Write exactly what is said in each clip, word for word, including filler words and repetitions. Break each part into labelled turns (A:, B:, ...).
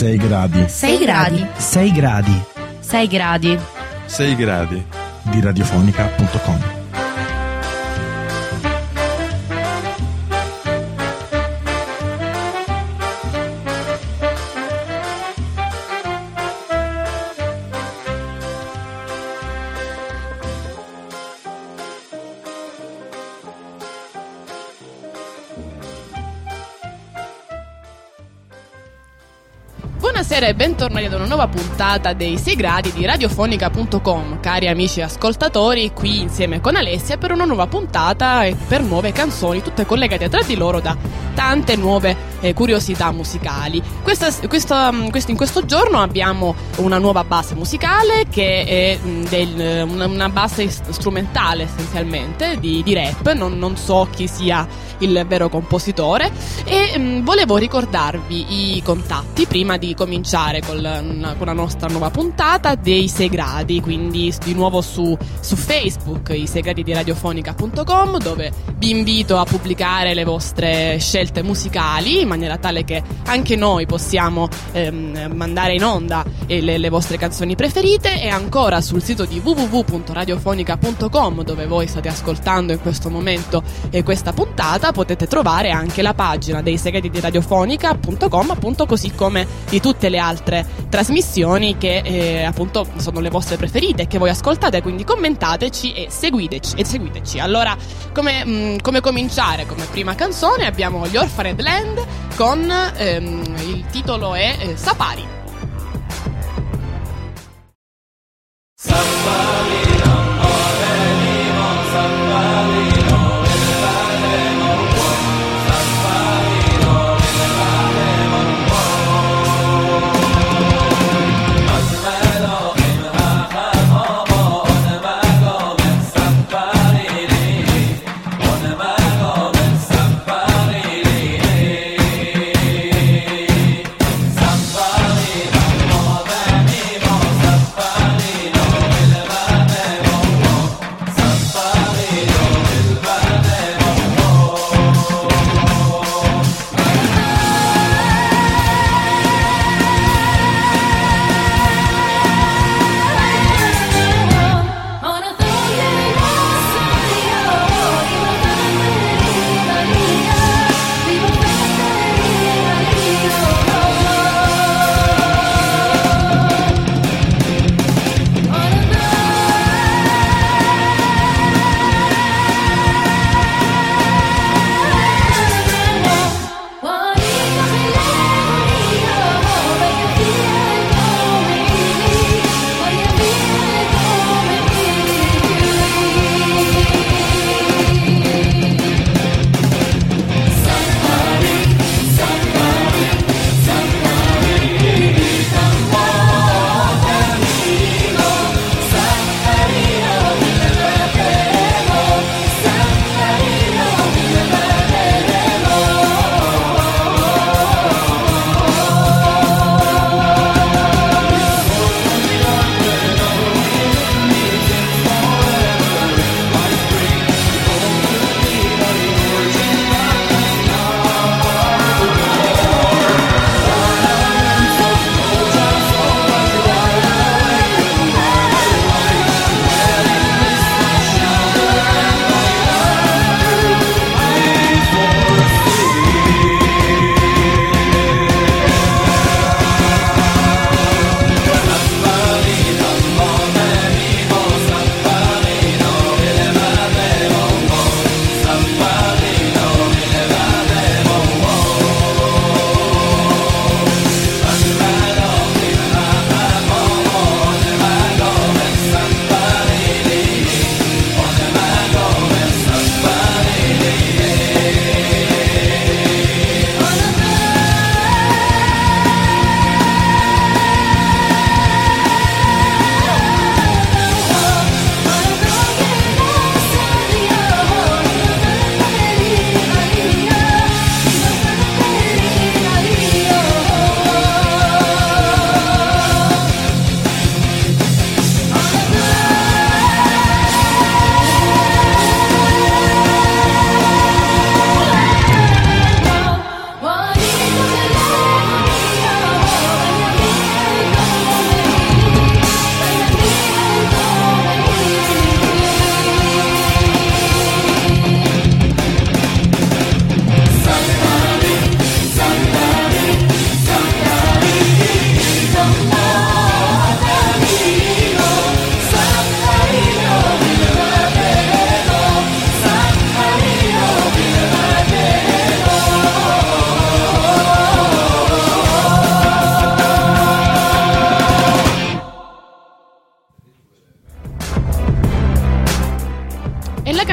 A: sei gradi.
B: sei gradi.
C: sei gradi.
B: sei gradi.
D: sei gradi.
A: Di radiofonica punto com.
E: Buonasera e bentornati ad una nuova puntata dei sei gradi di radiofonica punto com. Cari amici ascoltatori, qui insieme con Alessia per una nuova puntata e per nuove canzoni, tutte collegate tra di loro da tante nuove eh, curiosità musicali. Questa, questa, questo, in questo giorno abbiamo una nuova base musicale che è mh, del, una, una base strumentale essenzialmente di, di rap, non, non so chi sia il vero compositore, e mh, volevo ricordarvi i contatti prima di cominciare con la, con la nostra nuova puntata dei sei gradi, quindi di nuovo su, su Facebook, i sei gradi di radiofonica punto com, dove vi invito a pubblicare le vostre scelte musicali in maniera tale che anche noi possiamo ehm, mandare in onda eh, le, le vostre canzoni preferite, e ancora sul sito di w w w punto radiofonica punto com, dove voi state ascoltando in questo momento eh, questa puntata, potete trovare anche la pagina dei sei gradi di radiofonica punto com, appunto, così come di tutte le altre trasmissioni che eh, appunto sono le vostre preferite, che voi ascoltate, quindi commentateci e seguiteci e seguiteci. Allora, come, mh, come cominciare? Come prima canzone abbiamo gli Orphaned Land con ehm, il titolo è eh, Safari. Safari.
F: Somebody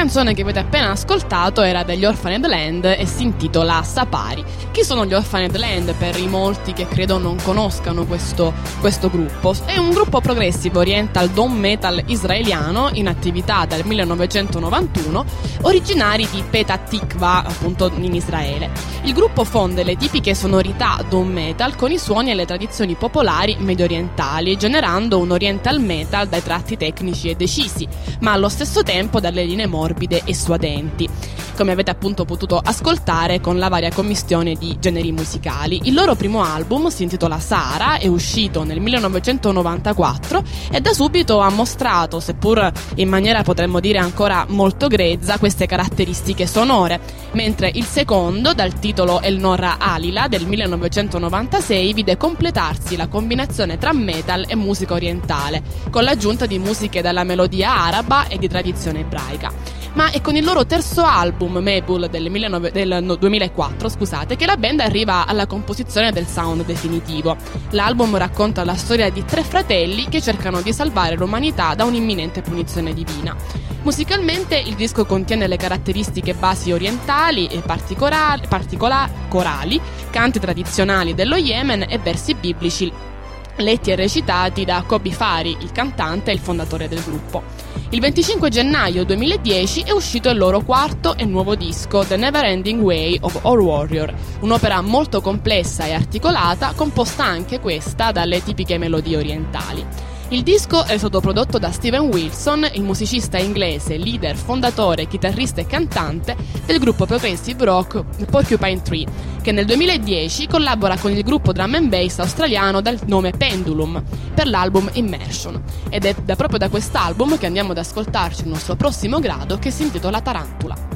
E: canzone che avete appena ascoltato era degli Orphaned Land e si intitola Sapari. Chi sono gli Orphaned Land per i molti che credo non conoscano questo, questo gruppo? È un gruppo progressive oriental doom metal israeliano in attività dal millenovecentonovantuno, originari di Petah Tikva, appunto in Israele. Il gruppo fonde le tipiche sonorità doom metal con i suoni e le tradizioni popolari medio orientali, generando un oriental metal dai tratti tecnici e decisi, ma allo stesso tempo dalle linee morbide e suadenti, come avete appunto potuto ascoltare con la varia commistione di generi musicali. Il loro primo album si intitola Sahara, è uscito nel millenovecentonovantaquattro e da subito ha mostrato, seppur in maniera potremmo dire ancora molto grezza, queste caratteristiche sonore, mentre il secondo, dal titolo El Norra Alila del millenovecentonovantasei, vide completarsi la combinazione tra metal e musica orientale, con l'aggiunta di musiche dalla melodia araba e di tradizione ebraica. Ma è con il loro terzo album, Mabul, del, millenovecento del no, duemilaquattro, scusate, che la band arriva alla composizione del sound definitivo. L'album racconta la storia di tre fratelli che cercano di salvare l'umanità da un'imminente punizione divina. Musicalmente il disco contiene le caratteristiche basi orientali e particolari, particola- corali, canti tradizionali dello Yemen e versi biblici letti e recitati da Kobi Fari, il cantante e il fondatore del gruppo. Il venticinque gennaio duemiladieci è uscito il loro quarto e nuovo disco, The Never Ending Way of Our Warrior, un'opera molto complessa e articolata, composta anche questa dalle tipiche melodie orientali. Il disco è stato prodotto da Steven Wilson, il musicista inglese, leader, fondatore, chitarrista e cantante del gruppo progressive rock Porcupine Tree, che nel duemiladieci collabora con il gruppo drum and bass australiano dal nome Pendulum per l'album Immersion. Ed è da proprio da quest'album che andiamo ad ascoltarci il nostro prossimo grado, che si intitola Tarantula.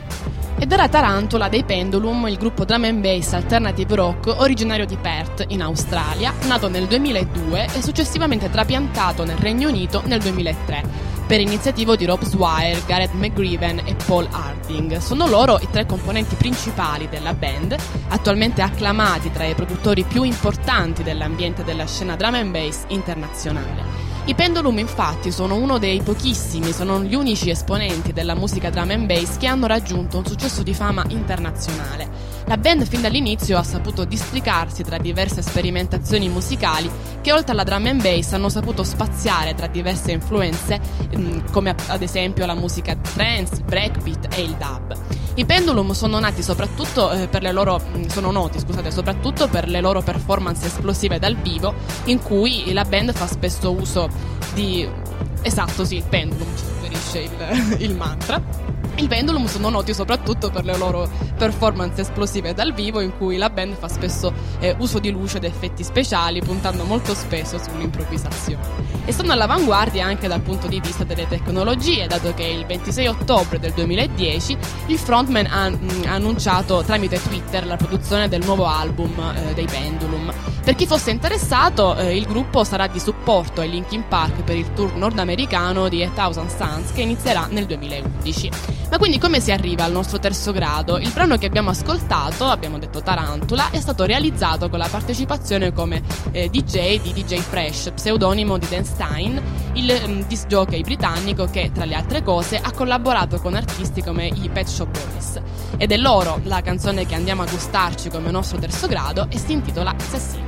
E: Ed era Tarantula dei Pendulum, il gruppo drum and bass alternative rock originario di Perth, in Australia, nato nel duemiladue e successivamente trapiantato nel Regno Unito nel duemilatré, per iniziativa di Rob Swire, Gareth McGreven e Paul Harding. Sono loro i tre componenti principali della band, attualmente acclamati tra i produttori più importanti dell'ambiente della scena drum and bass internazionale. I Pendulum infatti sono uno dei pochissimi, sono gli unici esponenti della musica drum and bass che hanno raggiunto un successo di fama internazionale. La band fin dall'inizio ha saputo districarsi tra diverse sperimentazioni musicali che oltre alla drum and bass hanno saputo spaziare tra diverse influenze come ad esempio la musica trance, il breakbeat e il dub. I Pendulum sono nati soprattutto eh, per le loro sono noti, scusate, soprattutto per le loro performance esplosive dal vivo, in cui la band fa spesso uso di esatto, sì, il pendulum ci suggerisce il, il mantra. I Pendulum sono noti soprattutto per le loro performance esplosive dal vivo, in cui la band fa spesso eh, uso di luce ed effetti speciali, puntando molto spesso sull'improvvisazione. E sono all'avanguardia anche dal punto di vista delle tecnologie, dato che il ventisei ottobre del duemiladieci il frontman ha, mh, ha annunciato tramite Twitter la produzione del nuovo album eh, dei Pendulum. Per chi fosse interessato, eh, il gruppo sarà di supporto ai Linkin Park per il tour nordamericano di A Thousand Suns, che inizierà nel duemilaundici. Ma quindi come si arriva al nostro terzo grado? Il brano che abbiamo ascoltato, abbiamo detto Tarantula, è stato realizzato con la partecipazione come eh, D J di D J Fresh, pseudonimo di Dan Stein, il um, disc jockey britannico che, tra le altre cose, ha collaborato con artisti come i Pet Shop Boys. Ed è loro la canzone che andiamo a gustarci come nostro terzo grado e si intitola Assassino.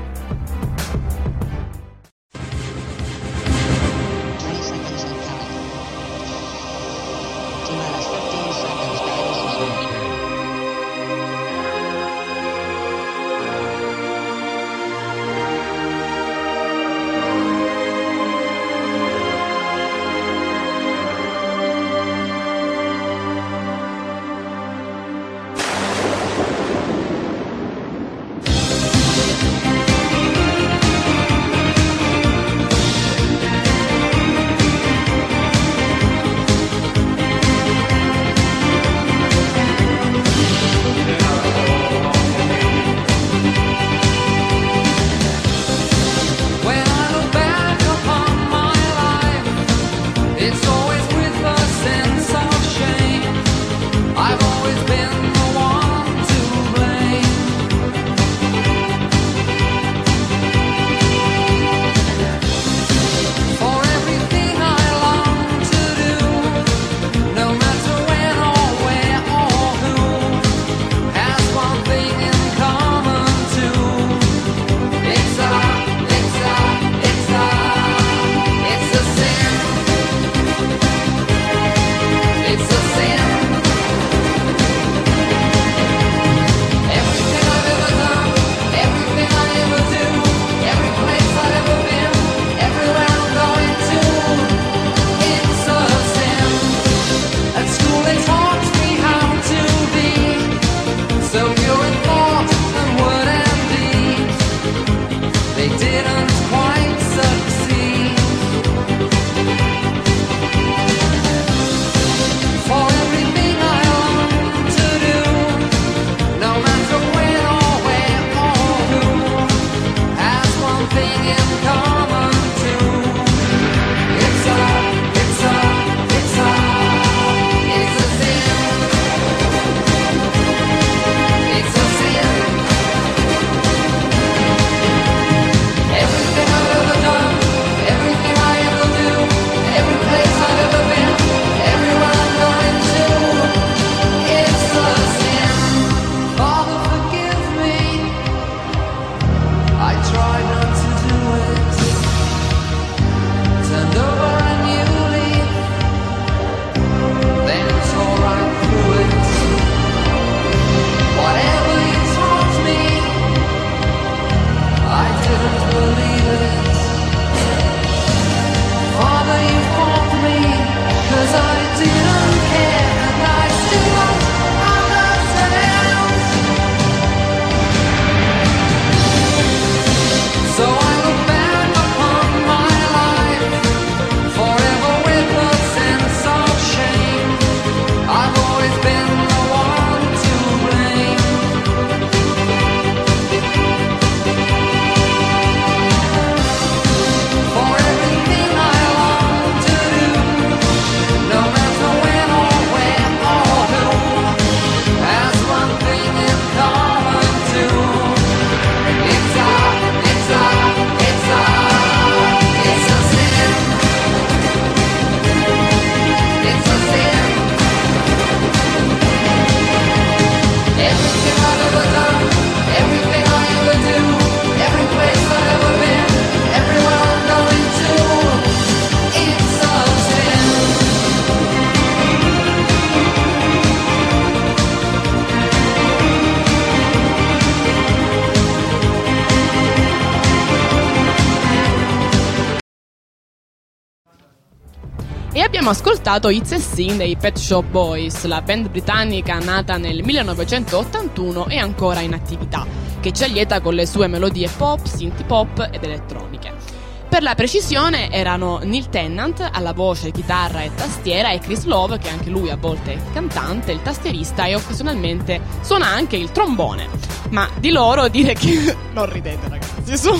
E: ascoltato It's a Sin dei Pet Shop Boys, la band britannica nata nel millenovecentottantuno e ancora in attività, che ci allieta con le sue melodie pop, synth pop ed elettroniche. Per la precisione erano Neil Tennant alla voce, chitarra e tastiera e Chris Love, che anche lui a volte è il cantante, il tastierista e occasionalmente suona anche il trombone. Ma di loro dire che... non ridete ragazzi, su...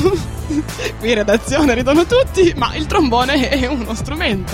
E: qui in redazione ridono tutti, ma il trombone è uno strumento.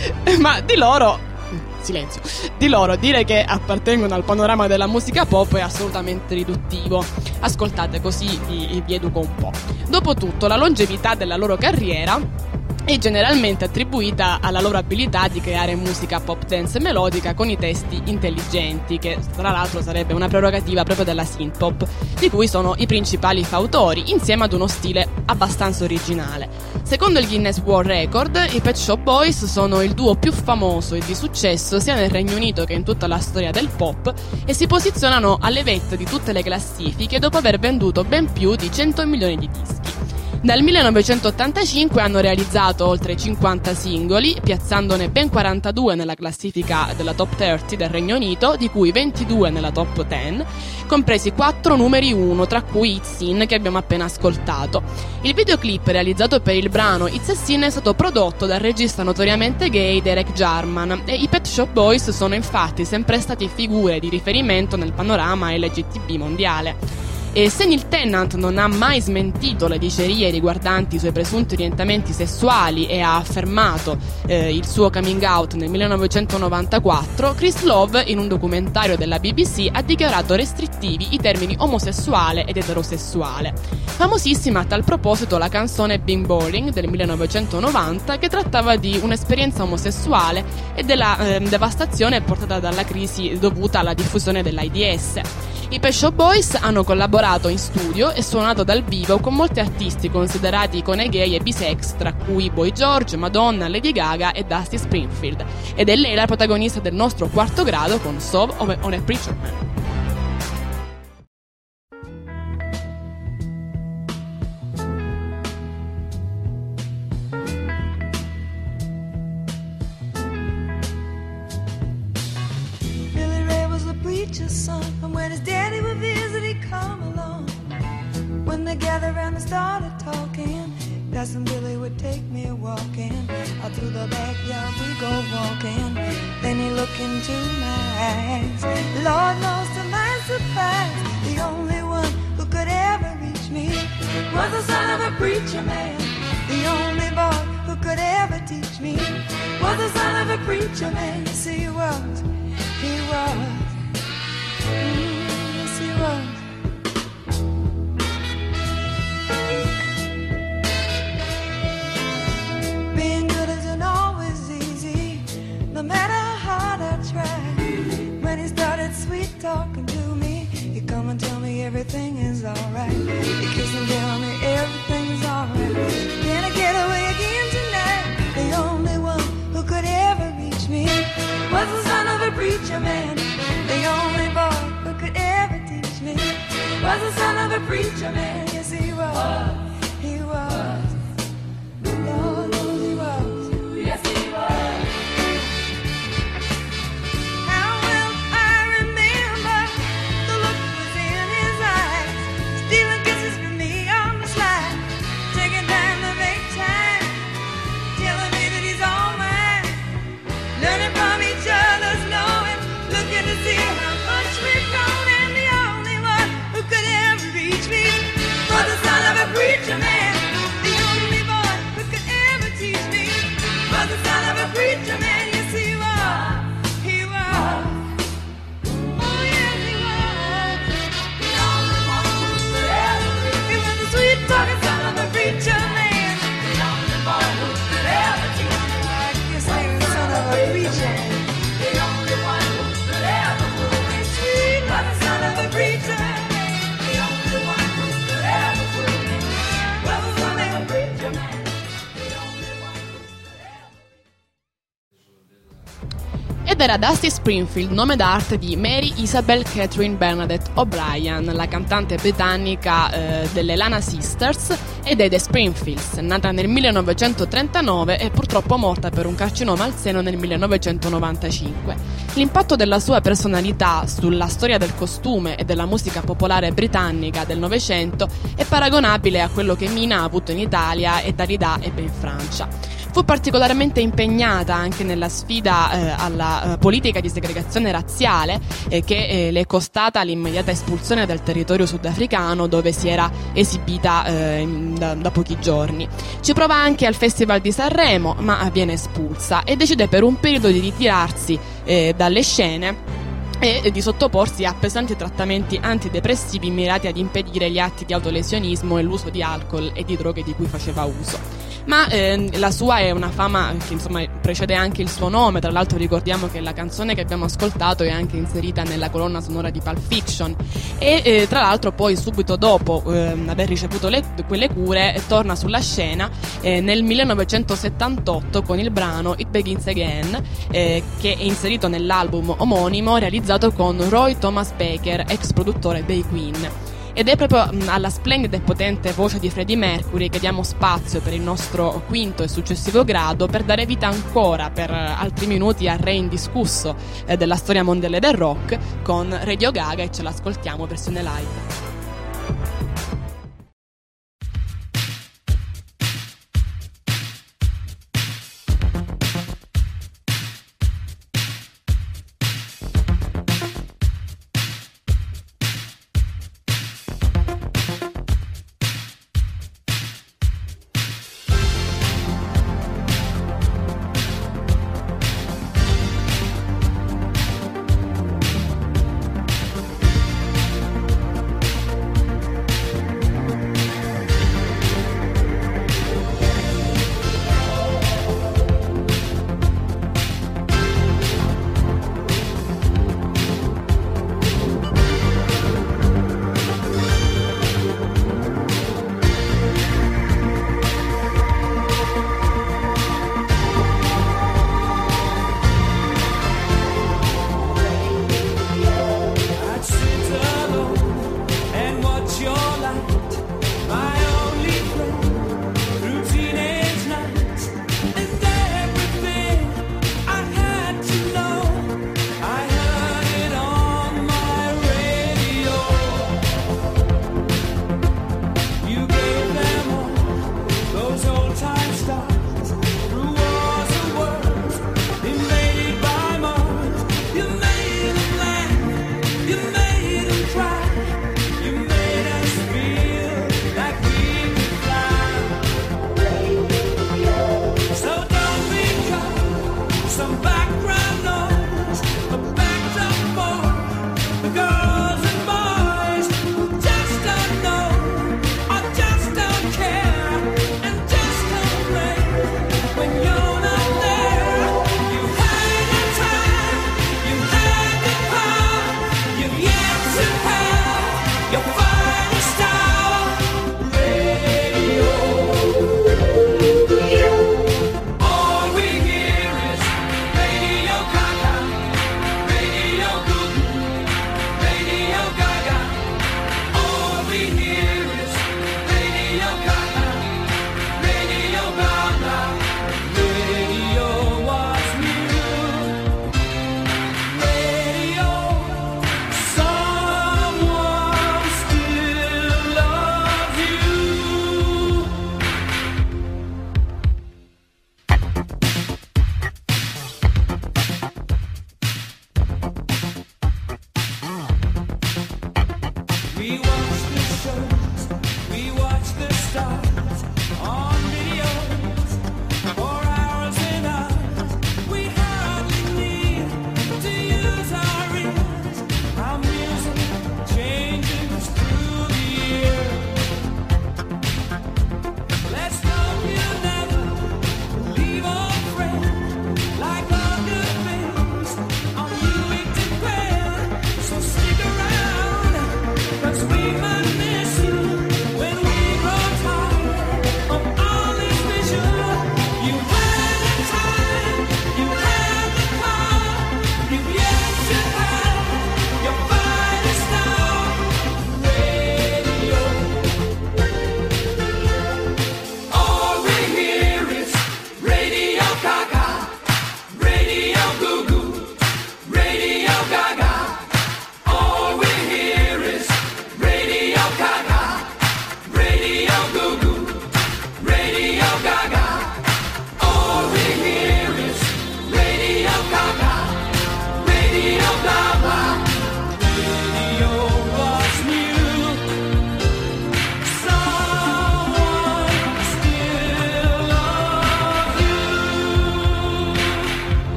E: Ma di loro... silenzio. Di loro dire che appartengono al panorama della musica pop è assolutamente riduttivo. Ascoltate così vi, vi educo un po'. Dopotutto la longevità della loro carriera è generalmente attribuita alla loro abilità di creare musica pop dance melodica con i testi intelligenti, che tra l'altro sarebbe una prerogativa proprio della synth pop, di cui sono i principali fautori, insieme ad uno stile abbastanza originale. Secondo il Guinness World Record, i Pet Shop Boys sono il duo più famoso e di successo sia nel Regno Unito che in tutta la storia del pop e si posizionano alle vette di tutte le classifiche dopo aver venduto ben più di cento milioni di dischi. Dal millenovecentottantacinque hanno realizzato oltre cinquanta singoli, piazzandone ben quarantadue nella classifica della top trenta del Regno Unito, di cui ventidue nella top dieci, compresi quattro numeri uno, tra cui It's a Sin che abbiamo appena ascoltato. Il videoclip realizzato per il brano It's a Sin è stato prodotto dal regista notoriamente gay Derek Jarman e i Pet Shop Boys sono infatti sempre stati figure di riferimento nel panorama L G B T mondiale. E se Neil Tennant non ha mai smentito le dicerie riguardanti i suoi presunti orientamenti sessuali e ha affermato eh, il suo coming out nel millenovecentonovantaquattro, Chris Love in un documentario della B B C ha dichiarato restrittivi i termini omosessuale ed eterosessuale. Famosissima a tal proposito la canzone Been Boring del millenovecentonovanta, che trattava di un'esperienza omosessuale e della eh, devastazione portata dalla crisi dovuta alla diffusione dell'AIDS. I Pet Shop Boys hanno collaborato in studio e suonato dal vivo con molti artisti considerati icone gay e bisex, tra cui Boy George, Madonna, Lady Gaga e Dusty Springfield. Ed è lei la protagonista del nostro quarto grado con Sove on a Preacher Man.
B: Son, and when his daddy would visit, he'd come along. When they gathered around and started talking, Cousin Billy would take me walking. Out through the backyard we go walking. Then he looked into my eyes. Lord knows to my surprise, the only one who could ever reach me was the son of a preacher man. The only boy who could ever teach me was the son of a preacher man. Yes, he was, he was. Yes, he was. Being good isn't always easy, no matter how hard I try. When he started sweet talking to me, he'd come and tell me everything is alright. He'd kiss and tell me everything's alright. Can I get away again tonight? The only one who could ever reach me was the son of a preacher man. The only boy who could ever teach me was the son of a preacher man. Yes, he was. He was. Lord knows he was. Yes, he was. How well I remember the look was in his eyes, stealing kisses from me on the slide, taking time to make time, telling me that he's all mine, learning from each other's knowing, looking to see how much we've grown, and the only one who could ever reach me was the son of a preacher.
E: ed era Dusty Springfield, nome d'arte di Mary Isabel Catherine Bernadette O'Brien, la cantante britannica eh, delle Lana Sisters e dei The Springfields, nata nel millenovecentotrentanove e purtroppo morta per un carcinoma al seno nel millenovecentonovantacinque. L'impatto della sua personalità sulla storia del costume e della musica popolare britannica del Novecento è paragonabile a quello che Mina ha avuto in Italia e Dalida ebbe in Francia. Fu particolarmente impegnata anche nella sfida eh, alla eh, politica di segregazione razziale eh, che eh, le è costata l'immediata espulsione dal territorio sudafricano, dove si era esibita eh, da, da pochi giorni. Ci prova anche al Festival di Sanremo, ma viene espulsa e decide per un periodo di ritirarsi eh, dalle scene e di sottoporsi a pesanti trattamenti antidepressivi mirati ad impedire gli atti di autolesionismo e l'uso di alcol e di droghe di cui faceva uso. Ma eh, la sua è una fama che insomma precede anche il suo nome. Tra l'altro ricordiamo che la canzone che abbiamo ascoltato è anche inserita nella colonna sonora di Pulp Fiction e eh, tra l'altro poi subito dopo eh, aver ricevuto le, quelle cure torna sulla scena eh, nel millenovecentosettantotto con il brano It Begins Again eh, che è inserito nell'album omonimo realizzato con Roy Thomas Baker, ex produttore dei Queen. Ed è proprio alla splendida e potente voce di Freddie Mercury che diamo spazio per il nostro quinto e successivo grado per dare vita ancora per altri minuti al re indiscusso eh, della storia mondiale del rock con Radio Gaga, e ce l'ascoltiamo versione live.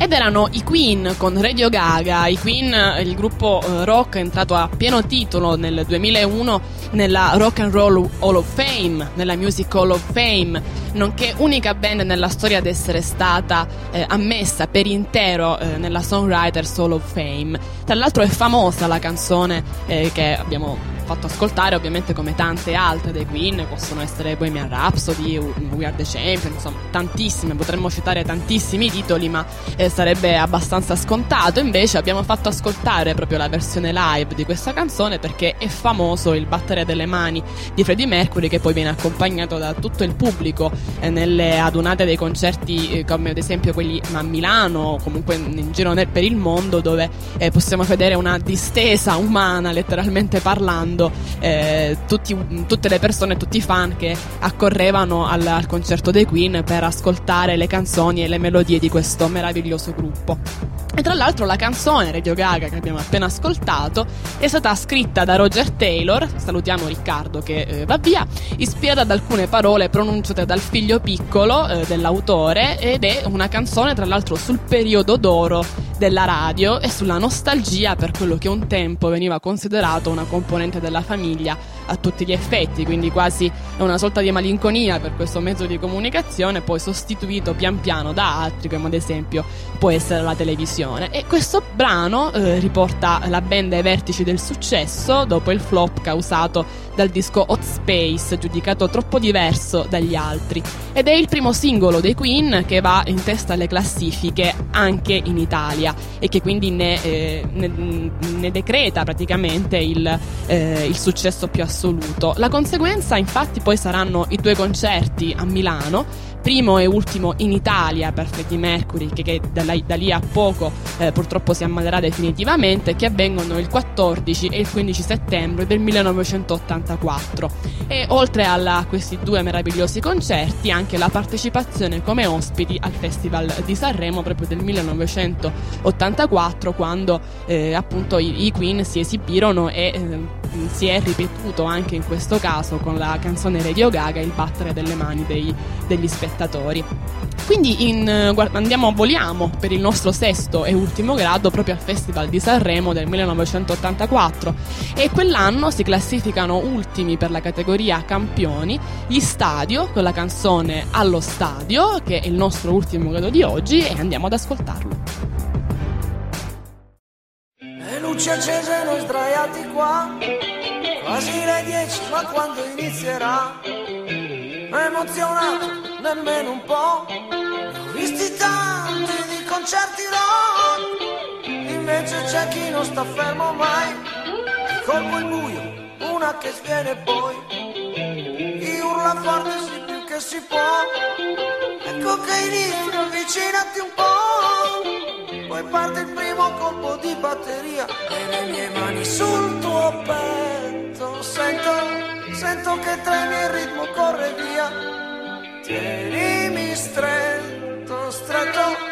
E: Ed erano i Queen con Radio Gaga. I Queen, il gruppo eh, rock, è entrato a pieno titolo nel duemilauno nella Rock and Roll Hall of Fame, nella Music Hall of Fame, nonché unica band nella storia ad essere stata eh, ammessa per intero eh, nella Songwriters Hall of Fame. Tra l'altro è famosa la canzone eh, che abbiamo fatto ascoltare, ovviamente, come tante altre dei Queen, possono essere Bohemian Rhapsody, We Are The Champion, insomma tantissime, potremmo citare tantissimi titoli, ma eh, sarebbe abbastanza scontato. Invece abbiamo fatto ascoltare proprio la versione live di questa canzone perché è famoso il battere delle mani di Freddie Mercury, che poi viene accompagnato da tutto il pubblico eh, nelle adunate dei concerti eh, come ad esempio quelli a Milano o comunque in giro nel, per il mondo, dove eh, possiamo vedere una distesa umana, letteralmente parlando, Eh, tutti, tutte le persone, tutti i fan che accorrevano al, al concerto dei Queen per ascoltare le canzoni e le melodie di questo meraviglioso gruppo. E tra l'altro la canzone Radio Gaga che abbiamo appena ascoltato è stata scritta da Roger Taylor, salutiamo Riccardo che eh, va via, ispirata ad alcune parole pronunciate dal figlio piccolo eh, dell'autore, ed è una canzone tra l'altro sul periodo d'oro della radio e sulla nostalgia per quello che un tempo veniva considerato una componente della famiglia a tutti gli effetti, quindi quasi una sorta di malinconia per questo mezzo di comunicazione, poi sostituito pian piano da altri, come ad esempio può essere la televisione. E questo brano eh, riporta la band ai vertici del successo dopo il flop causato dal disco Hot Space, giudicato troppo diverso dagli altri, ed è il primo singolo dei Queen che va in testa alle classifiche anche in Italia e che quindi ne, eh, ne, ne decreta praticamente il, eh, il successo più assoluto. La conseguenza infatti poi saranno i due concerti a Milano, primo e ultimo in Italia per Freddie Mercury, che, che da, là, da lì a poco eh, purtroppo si ammalerà definitivamente, che avvengono il quattordici e il quindici settembre del millenovecentottantaquattro. E oltre alla, a questi due meravigliosi concerti, anche la partecipazione come ospiti al Festival di Sanremo proprio del millenovecentottantaquattro, quando eh, appunto i, i Queen si esibirono e eh, si è ripetuto anche in questo caso con la canzone Radio Gaga il battere delle mani dei, degli spettatori. Quindi in, guarda, andiamo, voliamo per il nostro sesto e ultimo grado proprio al Festival di Sanremo del millenovecentottantaquattro, e quell'anno si classificano ultimi per la categoria campioni gli Stadio con la canzone Allo Stadio, che è il nostro ultimo grado di oggi, e andiamo ad ascoltarlo.
C: Le luci accese, noi sdraiati qua, quasi le dieci, ma quando inizierà? Emozionato, nemmeno un po', ne ho visti tanti di concerti rock, invece c'è chi non sta fermo mai, di colpo il buio, una che sviene poi, chi urla forte sì più che si può, ecco che inizio, avvicinati un po', poi parte il primo colpo di batteria e le mie mani sul tuo petto, sento, sento che tremi, il ritmo corre via, tienimi stretto, stretto.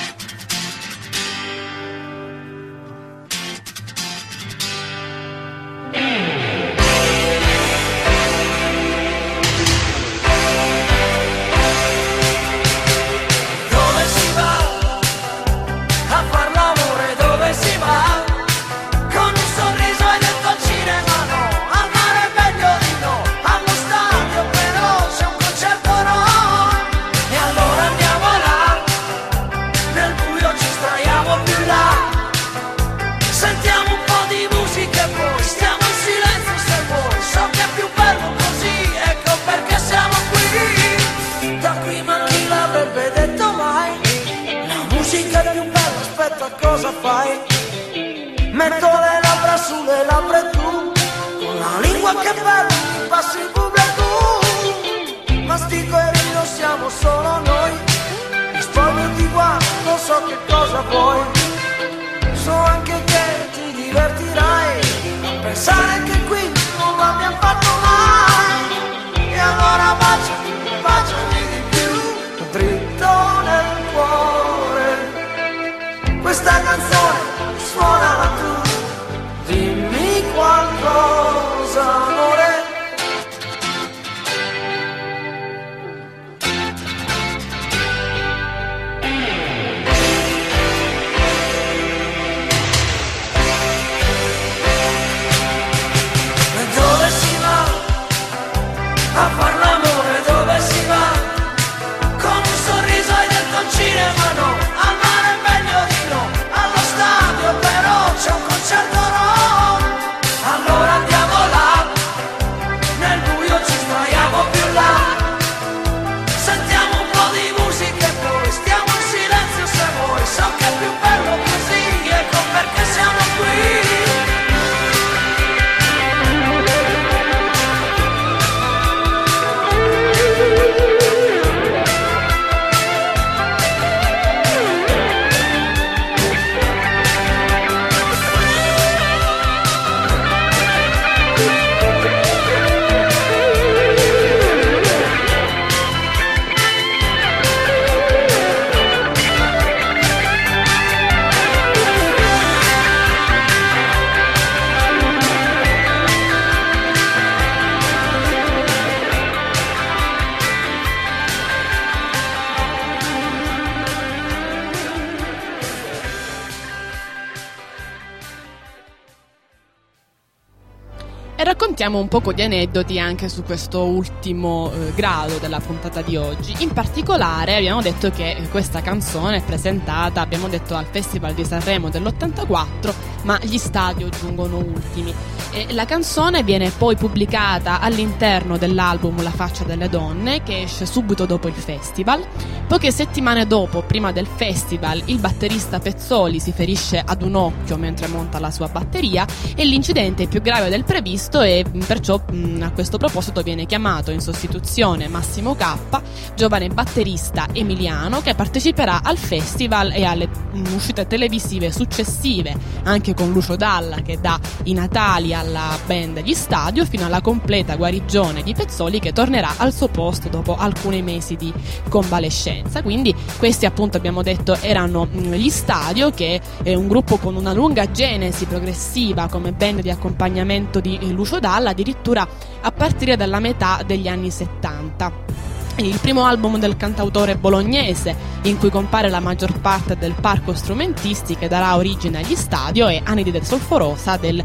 C: Cosa fai? Metto le labbra sulle labbra e tu, con la lingua che parli mi passi il pubblico, mastico e rido, siamo solo noi, mi spoglio e ti guardo, non so che cosa vuoi, so anche che ti divertirai a pensare che qui non l'abbiamo fatto mai, e allora baciami, baciami di più, dritto nel cuore. Questa canzone suonala tu, dimmi qualcosa, amore.
E: e raccontiamo un poco di aneddoti anche su questo ultimo eh, grado della puntata di oggi. In particolare abbiamo detto che questa canzone è presentata, abbiamo detto, al Festival di Sanremo dell'ottantaquattro, ma gli stadio giungono ultimi. E la canzone viene poi pubblicata all'interno dell'album La faccia delle donne, che esce subito dopo il festival. Poche settimane dopo, prima del festival, il batterista Pezzoli si ferisce ad un occhio mentre monta la sua batteria e l'incidente è più grave del previsto, e perciò mh, a questo proposito viene chiamato in sostituzione Massimo K, giovane batterista emiliano che parteciperà al festival e alle mh, uscite televisive successive, anche con Lucio Dalla che dà i natali alla band Gli Stadio, fino alla completa guarigione di Pezzoli, che tornerà al suo posto dopo alcuni mesi di convalescenza. Quindi questi, appunto, abbiamo detto, erano mh, Gli Stadio, che è un gruppo con una lunga genesi progressiva come band di accompagnamento di eh, Lucio Dalla, addirittura a partire dalla metà degli anni settanta. Il primo album del cantautore bolognese, in cui compare la maggior parte del parco strumentisti che darà origine agli Stadio, è Anidi del Solforosa del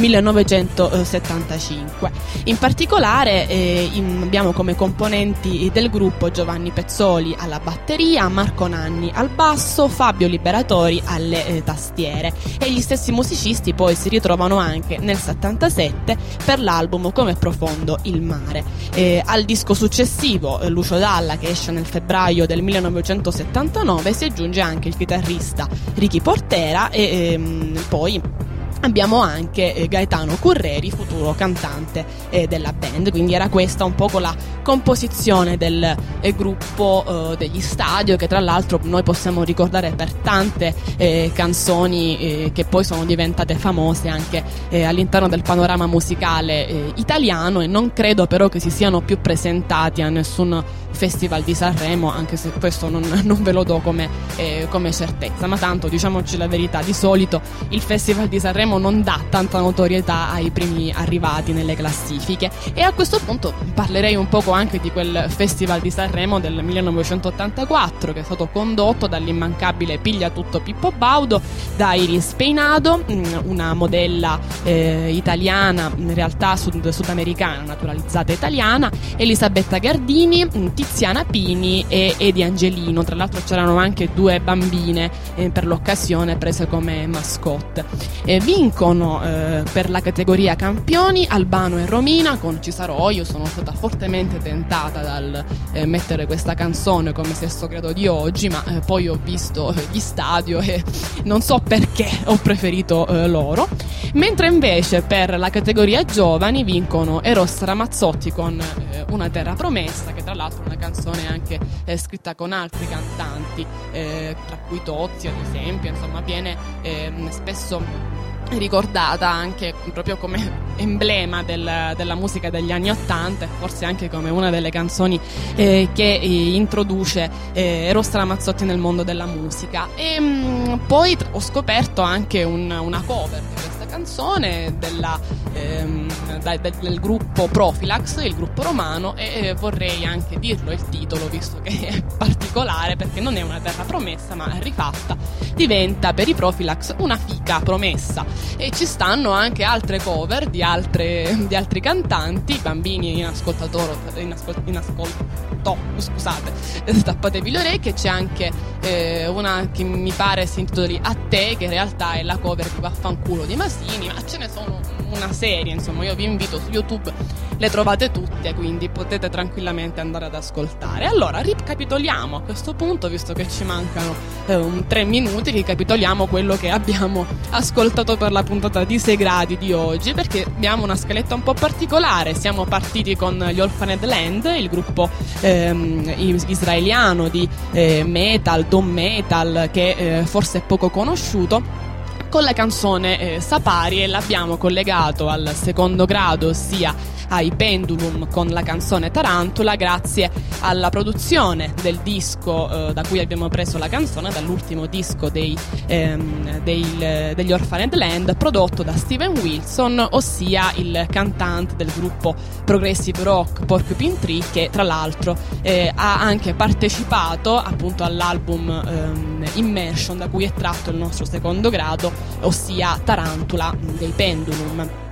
E: millenovecentosettantacinque. In particolare eh, in, abbiamo come componenti del gruppo Giovanni Pezzoli alla batteria, Marco Nanni al basso, Fabio Liberatori alle eh, tastiere, e gli stessi musicisti poi si ritrovano anche nel settantasette per l'album Come profondo il mare. Eh, al disco successivo, eh, Lucio Dalla, che esce nel febbraio del millenovecentosettantanove, si aggiunge anche il chitarrista Ricky Portera e ehm, poi abbiamo anche eh, Gaetano Curreri, futuro cantante eh, della band. Quindi era questa un poco la composizione del eh, gruppo eh, degli Stadio, che tra l'altro noi possiamo ricordare per tante eh, canzoni eh, che poi sono diventate famose anche eh, all'interno del panorama musicale eh, italiano, e non credo però che si siano più presentati a nessun Festival di Sanremo, anche se questo non, non ve lo do come, eh, come certezza, ma tanto, diciamoci la verità, di solito il Festival di Sanremo non dà tanta notorietà ai primi arrivati nelle classifiche. E a questo punto parlerei un poco anche di quel Festival di Sanremo del millenovecentottantaquattro, che è stato condotto dall'immancabile Pigliatutto Pippo Baudo, da Iris Peinado, una modella eh, italiana, in realtà sud- sudamericana, naturalizzata italiana, Elisabetta Gardini, Tiziana Pini e Edi Angelino. Tra l'altro c'erano anche due bambine eh, per l'occasione prese come mascotte. Eh, vincono eh, per la categoria campioni Albano e Romina con Ci sarò. Io sono stata fortemente tentata dal eh, mettere questa canzone come sesto grado di oggi, ma eh, poi ho visto eh, Gli Stadio e non so perché ho preferito eh, loro. Mentre invece per la categoria giovani vincono Eros Ramazzotti con eh, Una terra promessa, che tra l'altro è una canzone anche eh, scritta con altri cantanti, eh, tra cui Tozzi ad esempio. Insomma, viene eh, spesso ricordata anche proprio come emblema del, della musica degli anni Ottanta, e forse anche come una delle canzoni eh, che eh, introduce eh, Eros Ramazzotti nel mondo della musica. E mh, poi ho scoperto anche un, una cover di questa canzone della, ehm, da, da, del gruppo Profilax, il gruppo romano, e eh, vorrei anche dirlo il titolo, visto che è particolare, perché non è una terra promessa ma rifatta diventa per i Profilax Una fica promessa. E ci stanno anche altre cover di, altre, di altri cantanti, bambini in ascoltatore, in, ascol, in ascolto, scusate, tappatevi le orecchie. C'è anche eh, una che mi pare si intitoli A te, che in realtà è la cover di Vaffanculo di Masini, ma ce ne sono una serie, insomma. Io vi invito su YouTube, le trovate tutte, quindi potete tranquillamente andare ad ascoltare. Allora, ricapitoliamo a questo punto, visto che ci mancano eh, un tre minuti, ricapitoliamo quello che abbiamo ascoltato per la puntata di sei gradi di oggi, perché abbiamo una scaletta un po' particolare. Siamo partiti con gli Orphaned Land, il gruppo ehm, israeliano di eh, metal, doom metal, che eh, forse è poco conosciuto, con la canzone eh, Sapari, e l'abbiamo collegato al secondo grado, ossia ai Pendulum, con la canzone Tarantula, grazie alla produzione del disco eh, da cui abbiamo preso la canzone, dall'ultimo disco dei, ehm, dei, degli Orphaned Land, prodotto da Steven Wilson, ossia il cantante del gruppo progressive rock Porcupine Tree, che tra l'altro eh, ha anche partecipato appunto all'album ehm, Immersion, da cui è tratto il nostro secondo grado, ossia Tarantula dei Pendulum.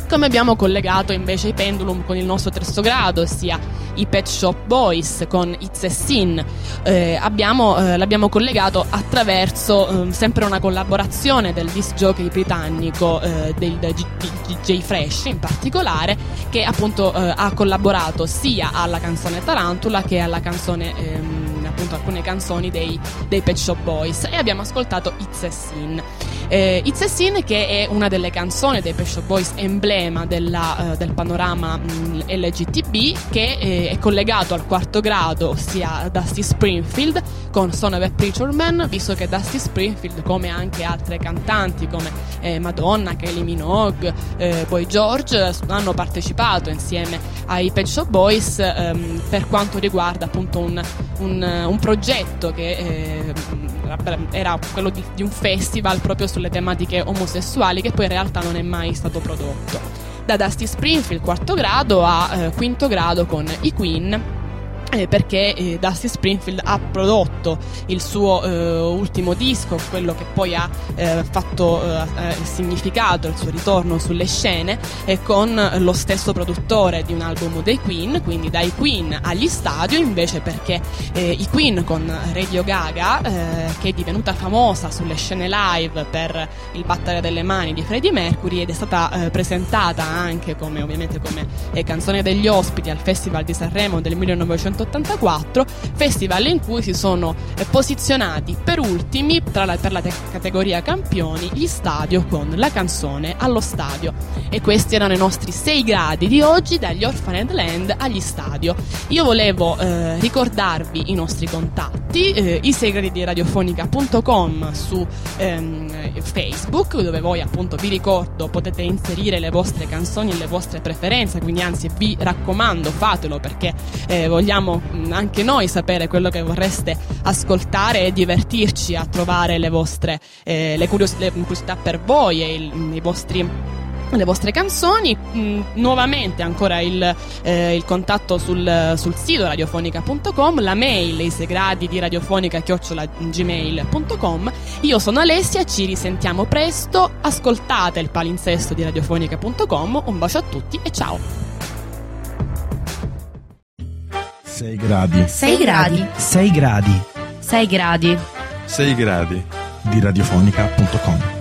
E: come abbiamo collegato invece i Pendulum con il nostro terzo grado, ossia i Pet Shop Boys con It's a Sin. Eh, abbiamo, eh, l'abbiamo collegato attraverso eh, sempre una collaborazione del disc jockey britannico, eh, del D J Fresh in particolare, che appunto eh, ha collaborato sia alla canzone Tarantula che alla canzone ehm, appunto alcune canzoni dei, dei Pet Shop Boys, e abbiamo ascoltato It's a Sin. Eh, It's a Sin, che è una delle canzoni dei Pet Shop Boys, emblema della, uh, del panorama mh, L G T B, che eh, è collegato al quarto grado, ossia Dusty Springfield con Son of a Preacher Man, visto che Dusty Springfield, come anche altre cantanti come eh, Madonna, Kylie Minogue, eh, Boy George, hanno partecipato insieme ai Pet Shop Boys ehm, per quanto riguarda appunto un, un, un progetto che eh, era quello di, di un festival proprio sulle tematiche omosessuali, che poi in realtà non è mai stato prodotto. Da Dusty Springfield quarto grado a eh, quinto grado con i Queen, Eh, perché eh, Dusty Springfield ha prodotto il suo eh, ultimo disco, quello che poi ha eh, fatto eh, significato il suo ritorno sulle scene, eh, con lo stesso produttore di un album dei Queen, quindi dai Queen agli stadio, invece perché eh, i Queen con Radio Gaga, eh, che è divenuta famosa sulle scene live per il battere delle mani di Freddie Mercury, ed è stata eh, presentata anche come ovviamente come eh, canzone degli ospiti al Festival di Sanremo del millenovecentottantaquattro, festival in cui si sono eh, posizionati per ultimi tra la, per la te- categoria campioni gli stadio con la canzone Allo Stadio. E questi erano i nostri sei gradi di oggi, dagli Orphaned Land agli stadio. Io volevo eh, ricordarvi i nostri contatti, eh, i sei gradi di radiofonica punto com su ehm, Facebook, dove voi appunto vi ricordo potete inserire le vostre canzoni e le vostre preferenze, quindi anzi vi raccomando fatelo, perché eh, vogliamo anche noi sapere quello che vorreste ascoltare e divertirci a trovare le vostre eh, le, curios- le curiosità per voi e il, i vostri le vostre canzoni. Mm, nuovamente ancora il, eh, il contatto sul, sul sito radiofonica punto com, la mail i sei gradi di radiofonica chiocciola gmail punto com. Io sono Alessia, ci risentiamo presto, ascoltate il palinsesto di radiofonica punto com. Un bacio a tutti e ciao.
A: sei gradi.
D: sei gradi.
F: sei gradi.
D: sei gradi.
A: sei gradi di radiofonica punto com.